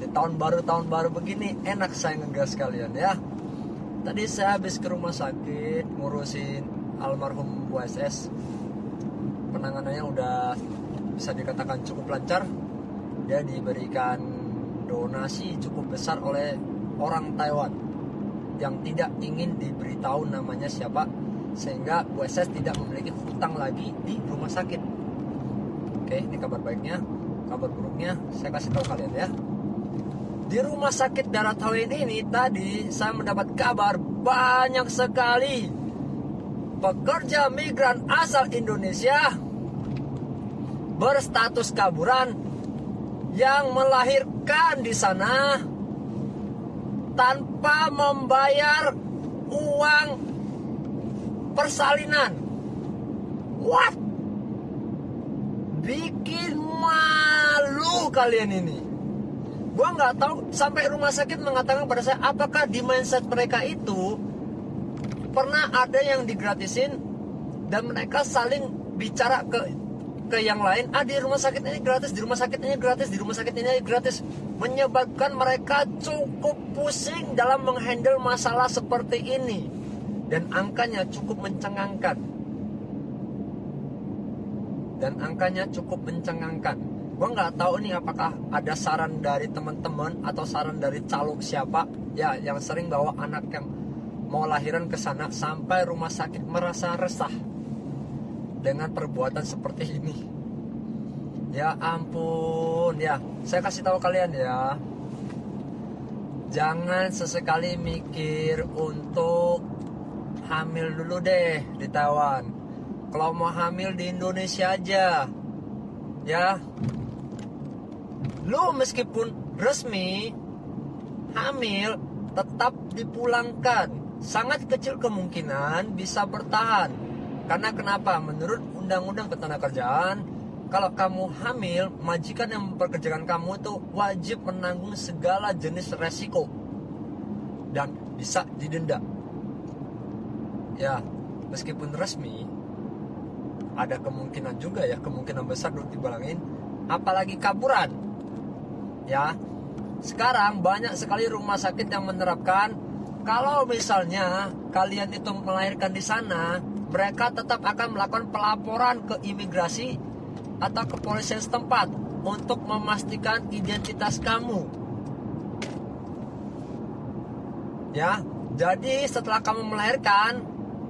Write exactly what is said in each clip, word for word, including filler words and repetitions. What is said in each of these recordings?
tahun baru-tahun baru begini enak saya ngegas kalian ya. Tadi saya habis ke rumah sakit ngurusin almarhum Bu S S. Penanganannya udah bisa dikatakan cukup lancar. Dia diberikan donasi cukup besar oleh orang Taiwan yang tidak ingin diberitahu namanya siapa, sehingga Bu S S tidak memiliki hutang lagi di rumah sakit. Oke, ini kabar baiknya. Kabar buruknya saya kasih tahu kalian ya. Di rumah sakit Darat Hawin ini tadi saya mendapat kabar banyak sekali pekerja migran asal Indonesia berstatus kaburan yang melahirkan di sana tanpa membayar uang persalinan. What? Bikin malu kalian ini. Gua nggak tahu, sampai rumah sakit mengatakan pada saya, apakah di mindset mereka itu pernah ada yang digratisin dan mereka saling bicara ke ke yang lain, ah di rumah sakit ini gratis, di rumah sakit ini gratis, di rumah sakit ini gratis, menyebabkan mereka cukup pusing dalam menghandle masalah seperti ini dan angkanya cukup mencengangkan. Dan angkanya cukup mencengangkan. Gue nggak tahu nih apakah ada saran dari teman-teman atau saran dari calok siapa ya yang sering bawa anak yang mau lahiran ke sana sampai rumah sakit merasa resah dengan perbuatan seperti ini. Ya ampun ya, saya kasih tahu kalian ya, jangan sesekali mikir untuk hamil dulu deh di Taiwan. Kalau mau hamil di Indonesia aja ya. Lu meskipun resmi hamil tetap dipulangkan. Sangat kecil kemungkinan bisa bertahan. Karena kenapa? Menurut Undang-Undang Ketenagakerjaan, kalau kamu hamil, majikan yang mempekerjakan kamu itu wajib menanggung segala jenis resiko dan bisa didenda. Ya, meskipun resmi, ada kemungkinan juga ya, kemungkinan besar untuk dibalangin, apalagi kaburan. Ya, sekarang banyak sekali rumah sakit yang menerapkan kalau misalnya kalian itu melahirkan di sana, mereka tetap akan melakukan pelaporan ke imigrasi atau kepolisian setempat untuk memastikan identitas kamu. Ya, jadi setelah kamu melahirkan,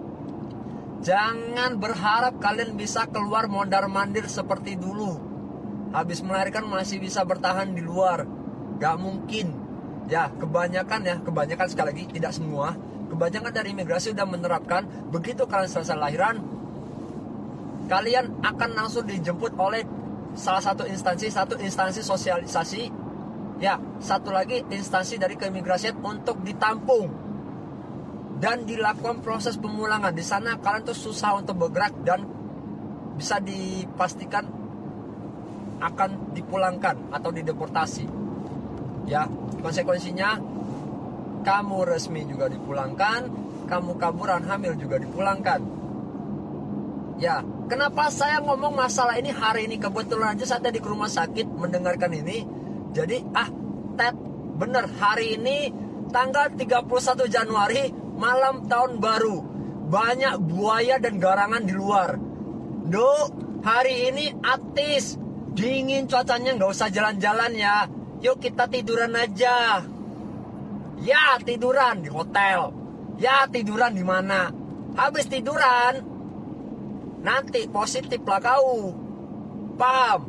jangan berharap kalian bisa keluar mondar-mandir seperti dulu. Habis melahirkan masih bisa bertahan di luar. Gak mungkin. Ya, kebanyakan ya, kebanyakan sekali lagi, tidak semua. Kebanyakan dari imigrasi udah menerapkan, begitu kalian selesai lahiran, kalian akan langsung dijemput oleh salah satu instansi, satu instansi sosialisasi. Ya, satu lagi instansi dari keimigrasian untuk ditampung dan dilakukan proses pemulangan. Di sana kalian tuh susah untuk bergerak dan bisa dipastikan akan dipulangkan atau dideportasi. Ya, konsekuensinya kamu resmi juga dipulangkan, kamu kaburan hamil juga dipulangkan. Ya, kenapa saya ngomong masalah ini hari ini? Kebetulan aja saya tadi ke rumah sakit mendengarkan ini. Jadi, ah, Ted, bener hari ini tanggal tiga puluh satu Januari, malam tahun baru. Banyak buaya dan garangan di luar. Duh, hari ini atis. Dingin cuacanya, nggak usah jalan-jalan ya. Yuk kita tiduran aja. Ya tiduran di hotel. Ya tiduran di mana. Habis tiduran, nanti positif lah kau. Paham?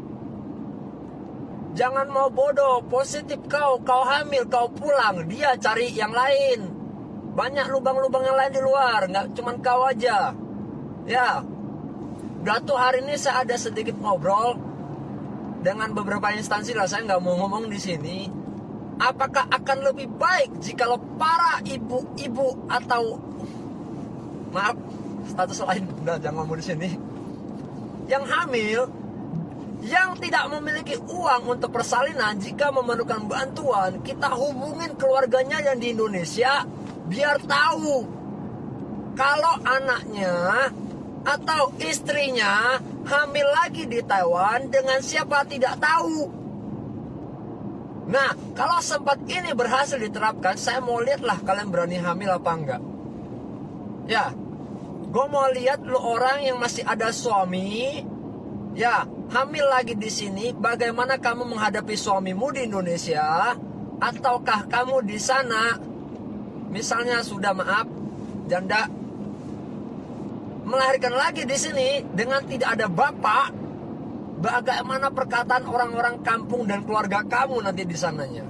Jangan mau bodoh. Positif kau, kau hamil, kau pulang. Dia cari yang lain. Banyak lubang-lubang yang lain di luar. Nggak cuman kau aja. Ya. Udah tuh hari ini saya ada sedikit ngobrol dengan beberapa instansi lah, saya nggak mau ngomong di sini. Apakah akan lebih baik jika para ibu-ibu atau maaf status lain, udah jangan ngomong di sini, yang hamil, yang tidak memiliki uang untuk persalinan, jika memerlukan bantuan, kita hubungin keluarganya yang di Indonesia biar tahu kalau anaknya atau istrinya hamil lagi di Taiwan dengan siapa tidak tahu. Nah, kalau sempat ini berhasil diterapkan, saya mau lihatlah kalian berani hamil apa enggak. Ya, gue mau lihat lu orang yang masih ada suami, ya, hamil lagi di sini. Bagaimana kamu menghadapi suamimu di Indonesia? Ataukah kamu di sana, misalnya sudah maaf, janda, melahirkan lagi di sini dengan tidak ada bapak? Bagaimana perkataan orang-orang kampung dan keluarga kamu nanti di sananya?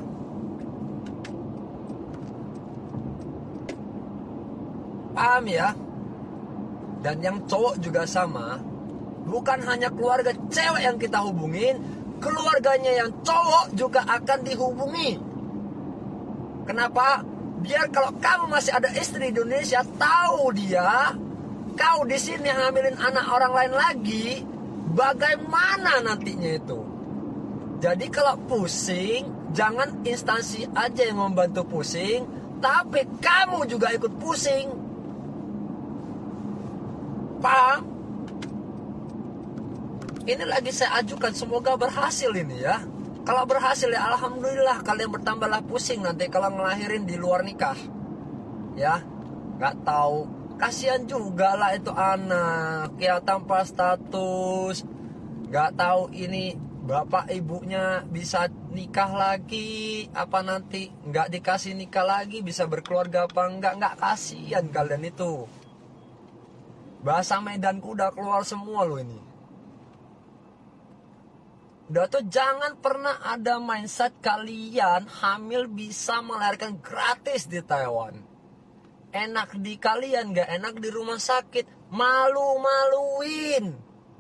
Paham ya? Dan yang cowok juga sama. Bukan hanya keluarga cewek yang kita hubungin, keluarganya yang cowok juga akan dihubungi. Kenapa? Biar kalau kamu masih ada istri di Indonesia, tahu dia, kau di sini hamilin anak orang lain lagi, bagaimana nantinya itu. Jadi kalau pusing, jangan instansi aja yang membantu pusing, tapi kamu juga ikut pusing. Paham? Ini lagi saya ajukan, semoga berhasil ini ya. Kalau berhasil ya alhamdulillah, kalian bertambahlah pusing nanti kalau ngelahirin di luar nikah. Ya, nggak tahu. Kasihan juga lah itu anak ya tanpa status. Nggak tahu ini bapak ibunya bisa nikah lagi apa nanti nggak dikasih nikah lagi, bisa berkeluarga apa enggak. Nggak, kasihan kalian itu. Bahasa Medanku udah keluar semua loh ini. Udah tuh jangan pernah ada mindset kalian hamil bisa melahirkan gratis di Taiwan. Enak di kalian, gak enak di rumah sakit. Malu-maluin.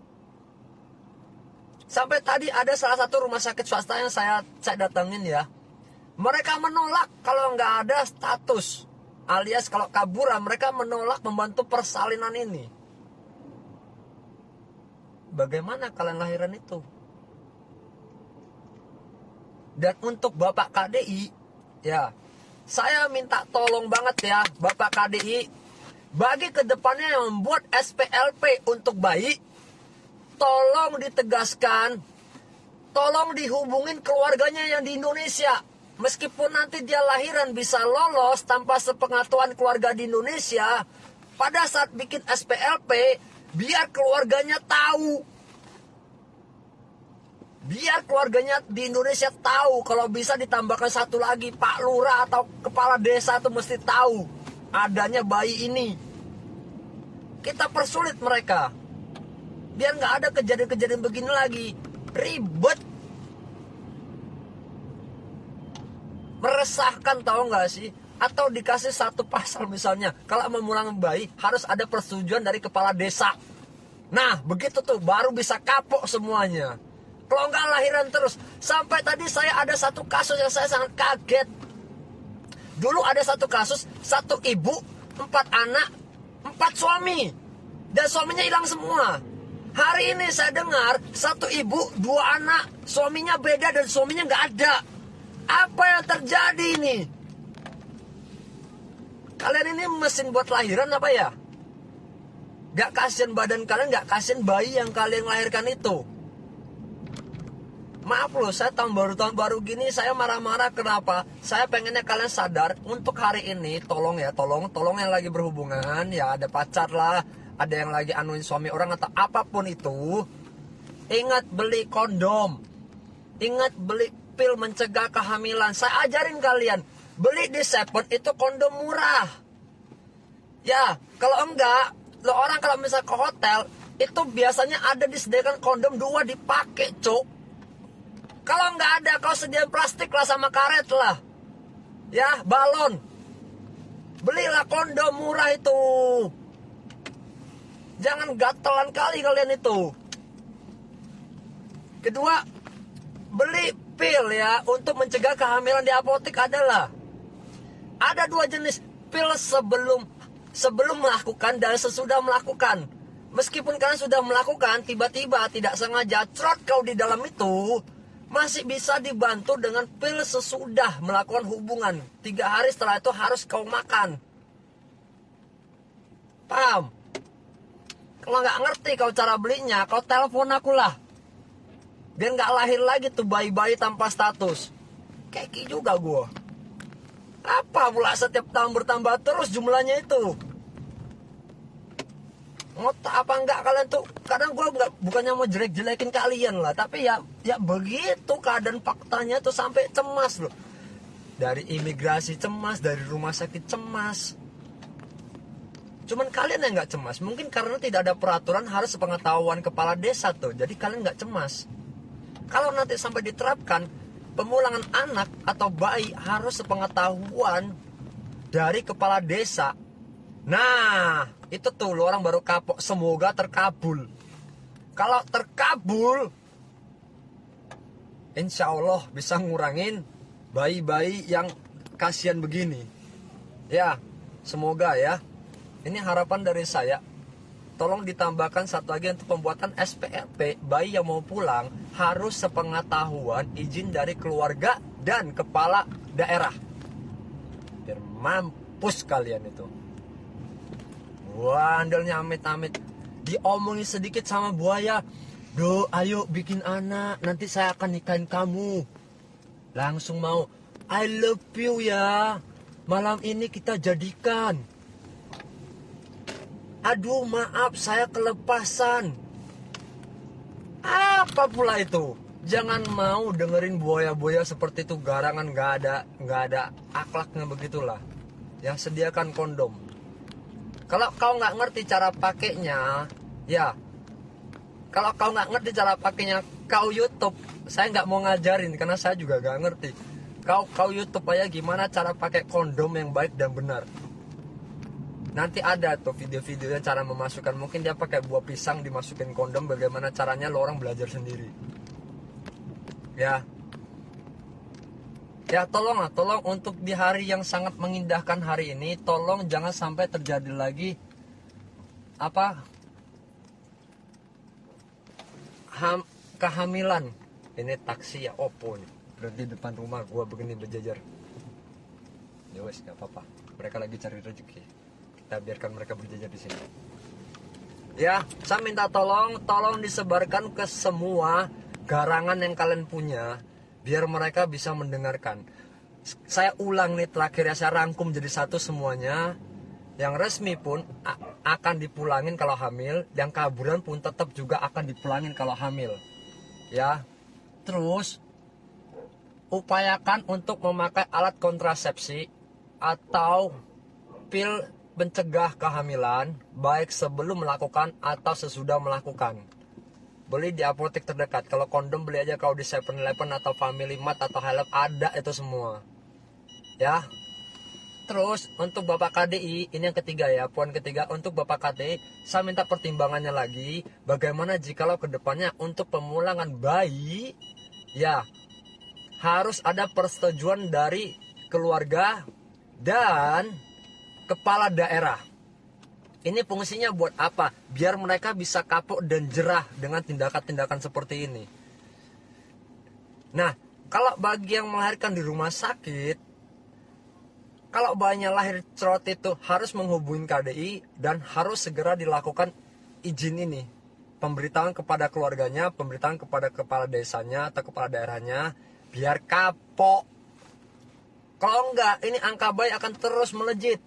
Sampai tadi ada salah satu rumah sakit swasta yang saya, saya datengin ya. Mereka menolak kalau gak ada status. Alias kalau kaburan, mereka menolak membantu persalinan ini. Bagaimana kalian lahiran itu? Dan untuk Bapak K D I, ya, saya minta tolong banget ya, Bapak K D I, bagi kedepannya yang membuat S P L P untuk bayi, tolong ditegaskan, tolong dihubungin keluarganya yang di Indonesia. Meskipun nanti dia lahiran bisa lolos tanpa sepengetahuan keluarga di Indonesia, pada saat bikin S P L P, biar keluarganya tahu. Biar keluarganya di Indonesia tahu. Kalau bisa ditambahkan satu lagi, Pak Lurah atau Kepala Desa itu mesti tahu adanya bayi ini. Kita persulit mereka. Biar nggak ada kejadian-kejadian begini lagi. Ribet. Meresahkan, tahu nggak sih? Atau dikasih satu pasal misalnya, kalau memulangkan bayi harus ada persetujuan dari Kepala Desa. Nah, begitu tuh baru bisa kapok semuanya. Kalau nggak lahiran terus. Sampai tadi saya ada satu kasus yang saya sangat kaget. Dulu ada satu kasus, satu ibu, empat anak, empat suami. Dan suaminya hilang semua. Hari ini saya dengar, satu ibu, dua anak, suaminya beda dan suaminya nggak ada. Apa yang terjadi ini? Kalian ini mesin buat lahiran apa ya? Gak kasihan badan kalian, gak kasihan bayi yang kalian lahirkan itu. Maaf loh, saya tahun baru tahun baru gini saya marah-marah. Kenapa? Saya pengennya kalian sadar untuk hari ini, tolong ya, tolong, tolong yang lagi berhubungan, ya ada pacar lah, ada yang lagi anuin suami orang atau apapun itu, ingat beli kondom, ingat beli pil mencegah kehamilan. Saya ajarin kalian, beli di Seven itu kondom murah. Ya, kalau enggak, lo orang kalau misal ke hotel itu biasanya ada disediakan kondom dua dipakai, cuk. Kalau nggak ada, kau sediain plastik lah sama karet lah. Ya, balon. Belilah kondom murah itu. Jangan gatelan kali kalian itu. Kedua, beli pil ya untuk mencegah kehamilan di apotek adalah. Ada dua jenis pil sebelum sebelum melakukan dan sesudah melakukan. Meskipun kalian sudah melakukan, tiba-tiba tidak sengaja trot kau di dalam itu, masih bisa dibantu dengan pil sesudah melakukan hubungan. Tiga hari setelah itu harus kau makan. Paham? Kalau nggak ngerti kau cara belinya, kau telepon aku lah. Biar nggak lahir lagi tuh bayi-bayi tanpa status. keki juga gue. Apa pula setiap tahun bertambah terus jumlahnya itu? Ngotak apa enggak kalian tuh? Kadang gue nggak, bukannya mau jelek-jelekin kalian lah, tapi ya ya begitu keadaan faktanya tuh, sampai cemas loh. Dari imigrasi cemas, dari rumah sakit cemas. Cuman kalian yang nggak cemas, mungkin karena tidak ada peraturan harus sepengetahuan kepala desa tuh, jadi kalian nggak cemas. Kalau nanti sampai diterapkan, pemulangan anak atau bayi harus sepengetahuan dari kepala desa. Nah, itu tuh lo orang baru kapok. Semoga terkabul. Kalau terkabul, insya Allah bisa ngurangin bayi-bayi yang kasihan begini. Ya, semoga ya. Ini harapan dari saya. Tolong ditambahkan satu lagi untuk pembuatan S P R P. Bayi yang mau pulang harus sepengetahuan izin dari keluarga dan kepala daerah. Biar mampus kalian itu. Wah, andelnya amit-amit. Diomongin sedikit sama buaya. Do, ayo bikin anak. Nanti saya akan nikahin kamu. Langsung mau. I love you ya. Malam ini kita jadikan. Aduh, maaf, saya kelepasan. Apa pula itu? Jangan mau dengerin buaya-buaya seperti itu. Garangan, nggak ada, nggak ada akhlaknya begitulah. Ya, sediakan kondom. Kalau kau nggak ngerti cara pakainya, ya. Kalau kau nggak ngerti cara pakainya, kau YouTube. Saya nggak mau ngajarin karena saya juga nggak ngerti. Kau kau YouTube aja gimana cara pakai kondom yang baik dan benar. Nanti ada tuh video-videonya cara memasukkan. Mungkin dia pakai buah pisang dimasukin kondom. Bagaimana caranya, lo orang belajar sendiri. Ya. Ya tolonglah, tolong untuk di hari yang sangat mengindahkan hari ini, tolong jangan sampai terjadi lagi apa ham, kehamilan. Ini taksi ya Oppo nih, berhenti depan rumah gua begini berjajar. Ya wes, nggak apa-apa. Mereka lagi cari rezeki. Kita biarkan mereka berjajar di sini. Ya, saya minta tolong, tolong disebarkan ke semua garangan yang kalian punya. Biar mereka bisa mendengarkan. Saya ulang nih terakhir ya, saya rangkum jadi satu semuanya. Yang resmi pun a- akan dipulangin kalau hamil. Yang kaburan pun tetap juga akan dipulangin kalau hamil. Ya. Terus upayakan untuk memakai alat kontrasepsi atau pil pencegah kehamilan, baik sebelum melakukan atau sesudah melakukan. Beli di apotek terdekat. Kalau kondom beli aja kalau di seven eleven atau Family Mart atau Help, ada itu semua. Ya. Terus untuk Bapak K D I, ini yang ketiga ya, poin ketiga untuk Bapak K D I, saya minta pertimbangannya lagi. Bagaimana jikalau kedepannya untuk pemulangan bayi, ya harus ada persetujuan dari keluarga dan kepala daerah. Ini fungsinya buat apa? Biar mereka bisa kapok dan jerah dengan tindakan-tindakan seperti ini. Nah, kalau bagi yang melahirkan di rumah sakit, kalau bayinya lahir cerot itu harus menghubungi K D I dan harus segera dilakukan izin ini. Pemberitahuan kepada keluarganya, pemberitahuan kepada kepala desanya atau kepala daerahnya, biar kapok. Kalau enggak, ini angka bayi akan terus melejit.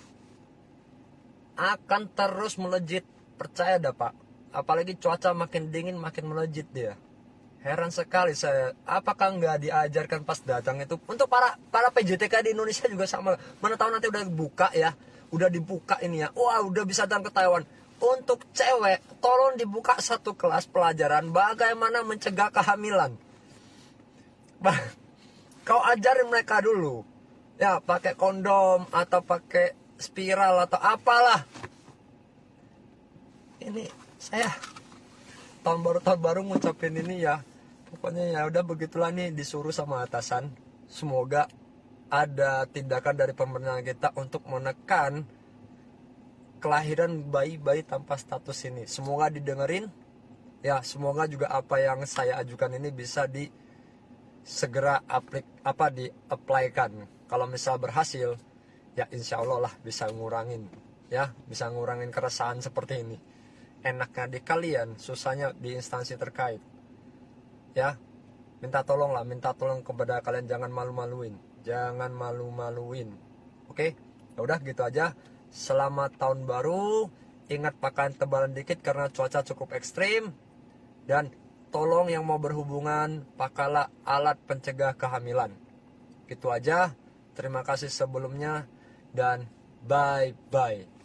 Akan terus melejit, percaya dah Pak. Apalagi cuaca makin dingin makin melejit dia. Heran sekali saya, apakah nggak diajarkan pas datang itu untuk para para P J T K di Indonesia juga sama. Mana tahu nanti udah dibuka ya, udah dibuka ini ya, wah udah bisa datang ke Taiwan. Untuk cewek, tolong dibuka satu kelas pelajaran bagaimana mencegah kehamilan. Bah, kau ajarin mereka dulu, ya pakai kondom atau pakai spiral atau apalah. Ini saya tahun baru tahun baru ngucapin ini ya. Pokoknya ya udah begitulah nih, disuruh sama atasan. Semoga ada tindakan dari pemerintahan kita untuk menekan kelahiran bayi-bayi tanpa status ini. Semoga didengerin. Ya, semoga juga apa yang saya ajukan ini bisa di segera aplik apa di apply-kan. Kalau misal berhasil, ya insya Allah lah bisa ngurangin, ya bisa ngurangin keresahan seperti ini. Enaknya di kalian, susahnya di instansi terkait, ya. minta tolong lah, minta tolong kepada kalian, jangan malu-maluin, jangan malu-maluin. Oke, ya udah gitu aja. Selamat tahun baru. Ingat pakaian tebalan dikit karena cuaca cukup ekstrim. Dan tolong yang mau berhubungan, pakailah alat pencegah kehamilan. Gitu aja. Terima kasih sebelumnya dan bye-bye.